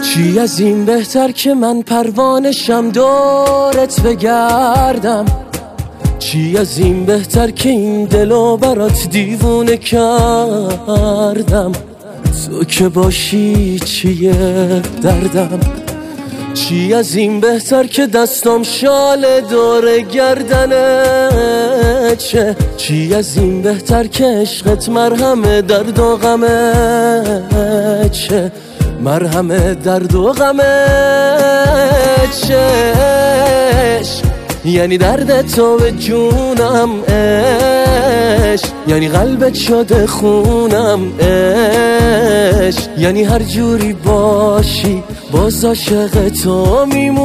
چی از این بهتر که من پروانشم دورت بگردم؟ چی از این بهتر که این دلو برات دیوونه کردم؟ تو که باشی چیه دردم؟ چی از این بهتر که دستم شال دور گردنه چه؟ چی از این بهتر که عشقت مرهم درد و غمه چه؟ مرهم درد و غمه چش؟ یعنی درد تو به جونم عشق، یعنی قلبت شده خونم عشق، یعنی هر جوری باشی باز عاشق تو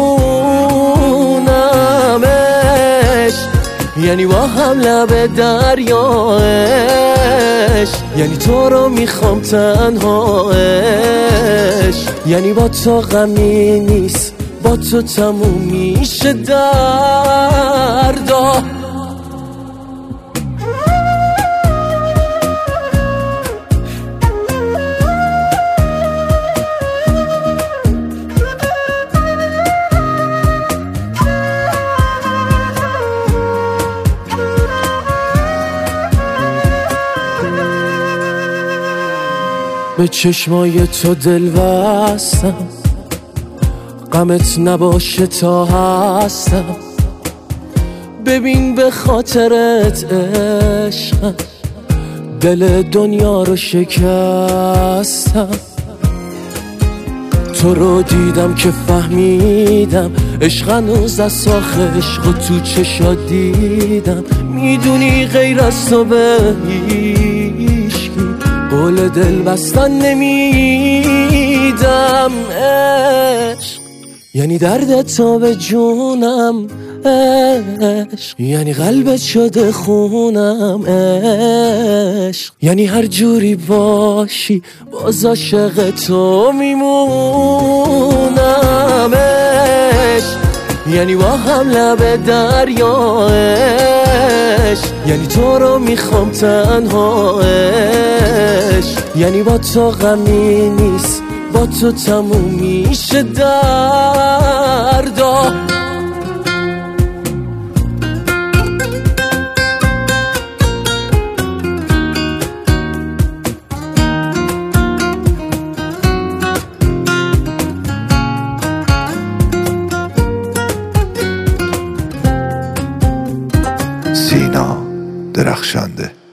میمونم عشق، یعنی با هم لب دریا عشق، یعنی تو رو میخوام تنها عشق، یعنی با تو غمی نیست با تو تموم میشه دردا. به چشمای تو دل بستم، غمت نباشه تا هستم، ببین به خاطرت عشقم دل دنیا رو شکستم. تو رو دیدم که فهمیدم عشق هنوز از ساخت عشق و تو چشات دیدم، میدونی غیر از تو به هیچکی قول دل بستن نمیدم عشق، یعنی درد تو به جونم عشق، یعنی قلبت شده خونم عشق، یعنی هر جوری باشی باز عاشق تو میمونم عشق، یعنی با هم لب دریا عشق، یعنی تو رو میخوام تنها عشق، یعنی با تو غمی نیست با تو تموم میشه دردا. سینا درخشنده.